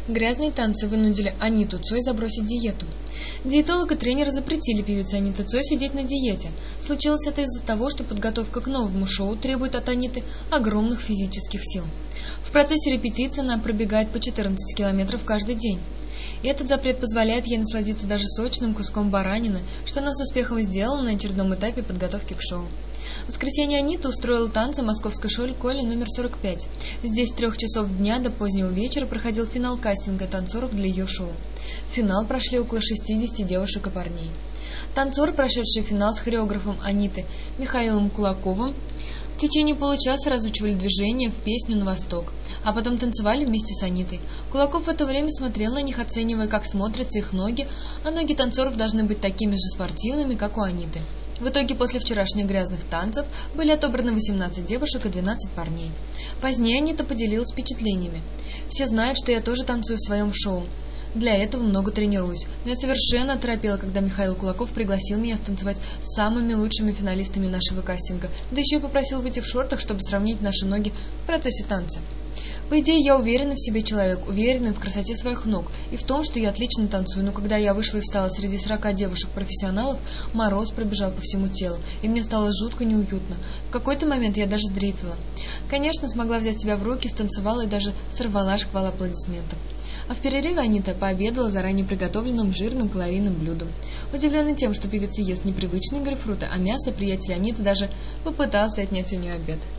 Грязные танцы вынудили Аниту Цой забросить диету. Диетолог и тренеры запретили певице Аните Цой сидеть на диете. Случилось это из-за того, что подготовка к новому шоу требует от Аниты огромных физических сил. В процессе репетиции она пробегает по 14 километров каждый день. И этот запрет позволяет ей насладиться даже сочным куском баранины, что она с успехом сделала на очередном этапе подготовки к шоу. В воскресенье Анита устроила танцы в московской школе номер 45. Здесь с 3 часов дня до позднего вечера проходил финал кастинга танцоров для ее шоу. В финал прошли около 60 девушек и парней. Танцоры, прошедшие финал с хореографом Аниты Михаилом Кулаковым, в течение получаса разучивали движения в песню «На восток», а потом танцевали вместе с Анитой. Кулаков в это время смотрел на них, оценивая, как смотрятся их ноги, а ноги танцоров должны быть такими же спортивными, как у Аниты. В итоге после вчерашних грязных танцев были отобраны 18 девушек и 12 парней. Позднее Анита поделилась впечатлениями. «Все знают, что я тоже танцую в своем шоу. Для этого много тренируюсь. Но я совершенно оторопела, когда Михаил Кулаков пригласил меня станцевать с самыми лучшими финалистами нашего кастинга, да еще и попросил выйти в шортах, чтобы сравнить наши ноги в процессе танца. По идее, я уверенный в себе человек, уверенный в красоте своих ног и в том, что я отлично танцую, но когда я вышла и встала среди 40 девушек-профессионалов, мороз пробежал по всему телу, и мне стало жутко неуютно. В какой-то момент я даже дрейфила. Конечно, смогла взять себя в руки, станцевала и даже сорвала шквал аплодисментов. А в перерыве Анита пообедала заранее приготовленным жирным калорийным блюдом. Удивленный тем, что певица ест непривычные грейпфруты, а мясо, приятель Аниты даже попытался отнять у нее обед.